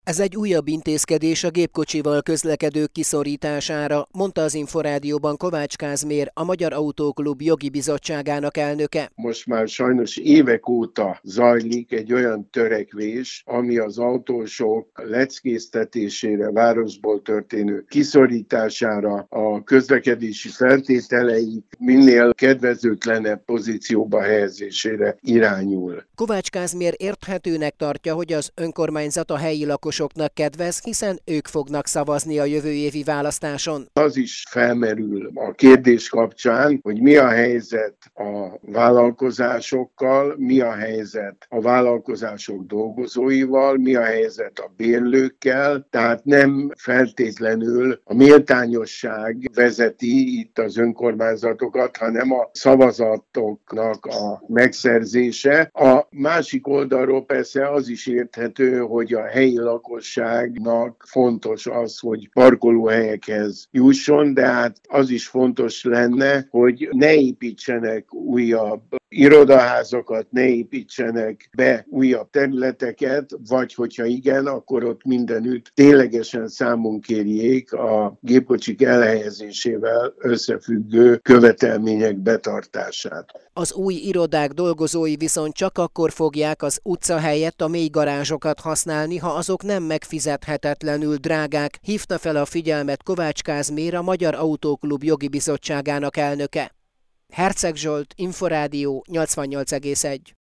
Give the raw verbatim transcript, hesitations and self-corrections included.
Ez egy újabb intézkedés a gépkocsival közlekedők kiszorítására, mondta az Inforádióban Kovács Kázmér, a Magyar Autóklub jogi bizottságának elnöke. Most már sajnos évek óta zajlik egy olyan törekvés, ami az autósok leckéztetésére, városból történő kiszorítására, a közlekedési feltételeik minél kedvezőtlenebb pozícióba helyezésére irányul. Kovács Kázmér érthetőnek tartja, hogy az önkormányzat a helyi lakosoknak kedvez, hiszen ők fognak szavazni a jövő évi választáson. Az is felmerül a kérdés kapcsán, hogy mi a helyzet a vállalkozásokkal, mi a helyzet a vállalkozások dolgozóival, mi a helyzet a bérlőkkel, tehát nem feltétlenül a méltányosság vezeti itt az önkormányzatokat, hanem a szavazatoknak a megszerzése. A másik oldalról persze az is érthető, hogy a helyi lakosságnak fontos az, hogy parkolóhelyekhez jusson, de hát az is fontos lenne, hogy ne építsenek újabb irodaházakat, ne építsenek be újabb területeket, vagy hogyha igen, akkor ott mindenütt ténylegesen számon kérjék a gépkocsik elhelyezésével összefüggő követelmények betartását. Az új irodák dolgozói viszont csak akkor fogják az utca helyett a mély garázsokat használni, ha azok nem megfizethetetlenül drágák, hívta fel a figyelmet Kovács Kázmér, a Magyar Autóklub jogi bizottságának elnöke. Herceg Zsolt, Inforádió nyolcvannyolc egész egy.